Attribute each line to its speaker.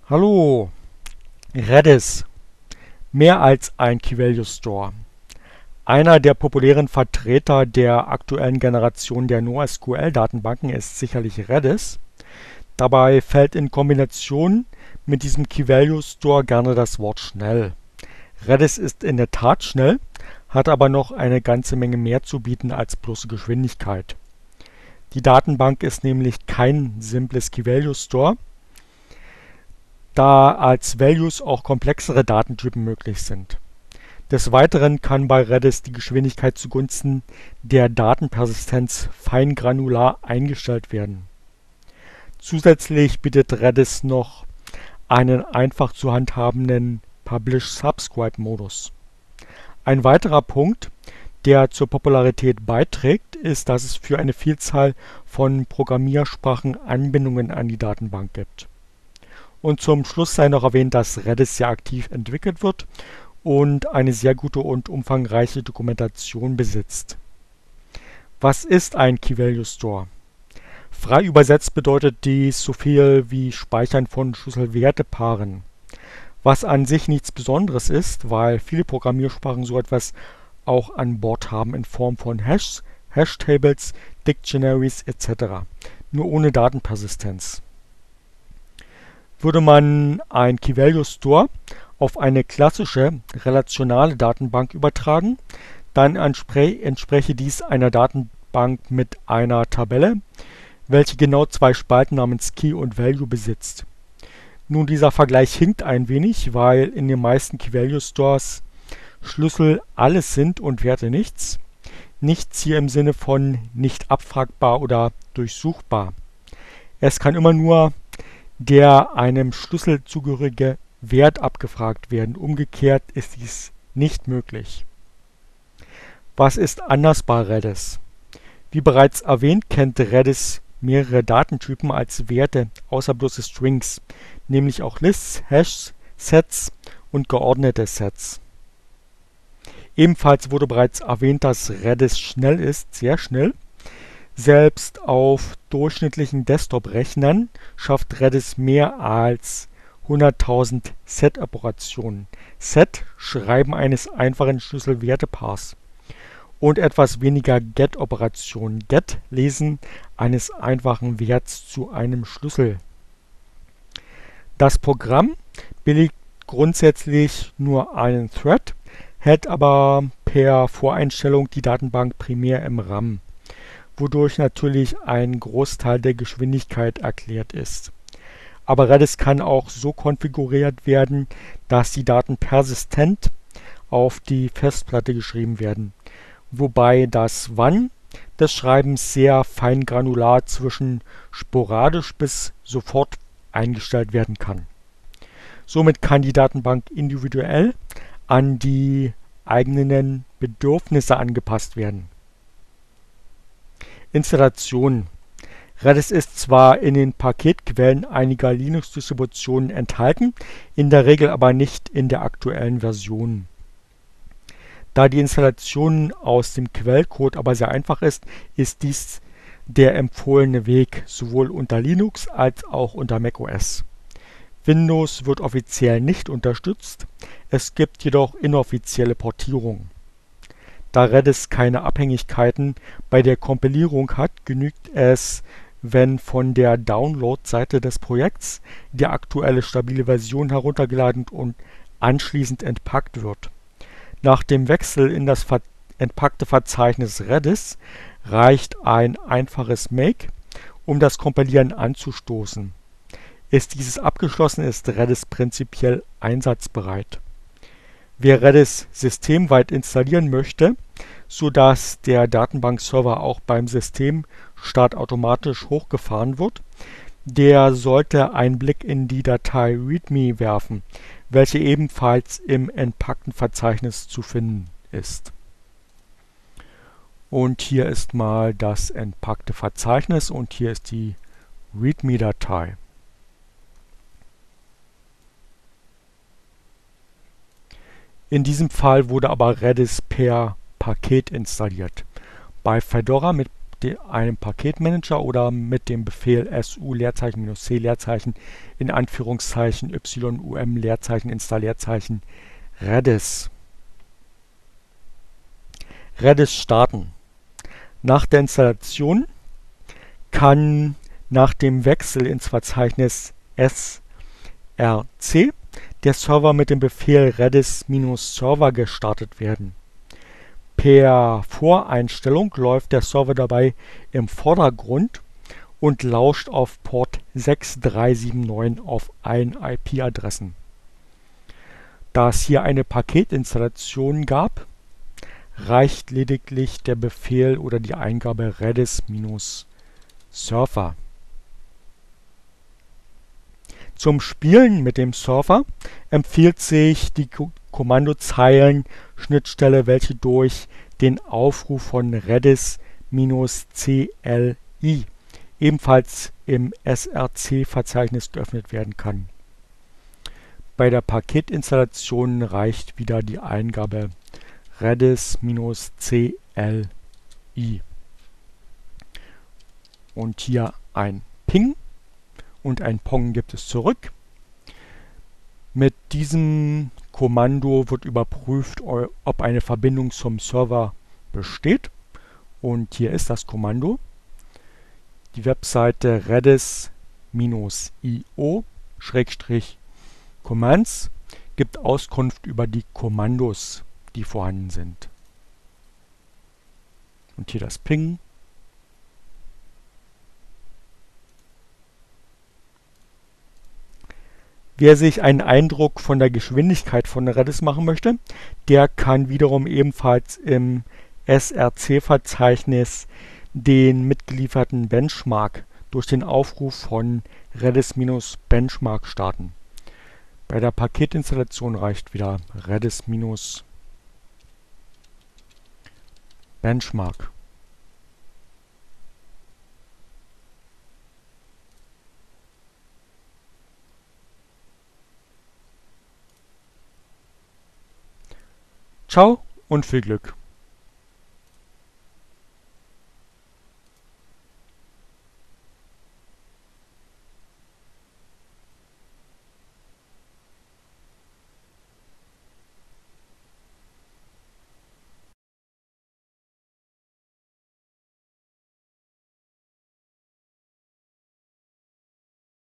Speaker 1: Hallo, Redis, mehr als ein Key-Value Store. Einer der populären Vertreter der aktuellen Generation der NoSQL-Datenbanken ist sicherlich Redis. Dabei fällt in Kombination mit diesem Key-Value Store gerne das Wort schnell. Redis ist in der Tat schnell, hat aber noch eine ganze Menge mehr zu bieten als bloße Geschwindigkeit. Die Datenbank ist nämlich kein simples Key-Value Store, da als Values auch komplexere Datentypen möglich sind. Des Weiteren kann bei Redis die Geschwindigkeit zugunsten der Datenpersistenz feingranular eingestellt werden. Zusätzlich bietet Redis noch einen einfach zu handhabenden Publish-Subscribe-Modus. Ein weiterer Punkt, der zur Popularität beiträgt, ist, dass es für eine Vielzahl von Programmiersprachen Anbindungen an die Datenbank gibt. Und zum Schluss sei noch erwähnt, dass Redis sehr aktiv entwickelt wird und eine sehr gute und umfangreiche Dokumentation besitzt. Was ist ein Key-Value Store? Frei übersetzt bedeutet dies so viel wie Speichern von Schlüsselwertepaaren. Was an sich nichts Besonderes ist, weil viele Programmiersprachen so etwas auch an Bord haben in Form von Hashes, Hashtables, Dictionaries etc., nur ohne Datenpersistenz. Würde man ein Key-Value Store auf eine klassische relationale Datenbank übertragen, dann entspräche dies einer Datenbank mit einer Tabelle, welche genau zwei Spalten namens Key und Value besitzt. Nun, dieser Vergleich hinkt ein wenig, weil in den meisten Key-Value Stores Schlüssel alles sind und Werte nichts. Nichts hier im Sinne von nicht abfragbar oder durchsuchbar. Es kann immer nur der einem Schlüssel zugehörige Wert abgefragt werden. Umgekehrt ist dies nicht möglich. Was ist anders bei Redis? Wie bereits erwähnt, kennt Redis mehrere Datentypen als Werte außer bloße Strings, nämlich auch Lists, Hashes, Sets und geordnete Sets. Ebenfalls wurde bereits erwähnt, dass Redis schnell ist, sehr schnell. Selbst auf durchschnittlichen Desktop-Rechnern schafft Redis mehr als 100.000 Set-Operationen. Set, Schreiben eines einfachen Schlüsselwertepaars. Und etwas weniger Get-Operationen. Get, Lesen eines einfachen Werts zu einem Schlüssel. Das Programm billigt grundsätzlich nur einen Thread, hält aber per Voreinstellung die Datenbank primär im RAM, wodurch natürlich ein Großteil der Geschwindigkeit erklärt ist. Aber Redis kann auch so konfiguriert werden, dass die Daten persistent auf die Festplatte geschrieben werden, wobei das Wann des Schreibens sehr feingranular zwischen sporadisch bis sofort eingestellt werden kann. Somit kann die Datenbank individuell an die eigenen Bedürfnisse angepasst werden. Installation. Redis ist zwar in den Paketquellen einiger Linux-Distributionen enthalten, in der Regel aber nicht in der aktuellen Version. Da die Installation aus dem Quellcode aber sehr einfach ist, ist dies der empfohlene Weg, sowohl unter Linux als auch unter macOS. Windows wird offiziell nicht unterstützt, es gibt jedoch inoffizielle Portierungen. Da Redis keine Abhängigkeiten bei der Kompilierung hat, genügt es, wenn von der Download-Seite des Projekts die aktuelle stabile Version heruntergeladen und anschließend entpackt wird. Nach dem Wechsel in das entpackte Verzeichnis Redis reicht ein einfaches Make, um das Kompilieren anzustoßen. Ist dieses abgeschlossen, ist Redis prinzipiell einsatzbereit. Wer Redis systemweit installieren möchte, sodass der Datenbankserver auch beim Systemstart automatisch hochgefahren wird, der sollte einen Blick in die Datei README werfen, welche ebenfalls im entpackten Verzeichnis zu finden ist. Und hier ist mal das entpackte Verzeichnis und hier ist die README-Datei. In diesem Fall wurde aber Redis per Paket installiert. Bei Fedora mit einem Paketmanager oder mit dem Befehl su -c in Anführungszeichen yum install Redis. Redis starten. Nach der Installation kann nach dem Wechsel ins Verzeichnis src der Server mit dem Befehl redis-server gestartet werden. Per Voreinstellung läuft der Server dabei im Vordergrund und lauscht auf Port 6379 auf allen IP-Adressen. Da es hier eine Paketinstallation gab, reicht lediglich der Befehl oder die Eingabe redis-server. Zum Spielen mit dem Server empfiehlt sich die Kommandozeilen-Schnittstelle, welche durch den Aufruf von redis-cli ebenfalls im src-Verzeichnis geöffnet werden kann. Bei der Paketinstallation reicht wieder die Eingabe redis-cli. Und hier ein Ping und ein Pong gibt es zurück. Mit diesem Kommando wird überprüft, ob eine Verbindung zum Server besteht. Und hier ist das Kommando. Die Webseite redis-io-commands gibt Auskunft über die Kommandos, die vorhanden sind. Und hier das Ping. Wer sich einen Eindruck von der Geschwindigkeit von Redis machen möchte, der kann wiederum ebenfalls im src-Verzeichnis den mitgelieferten Benchmark durch den Aufruf von redis-benchmark starten. Bei der Paketinstallation reicht wieder redis-benchmark. Ciao und viel Glück!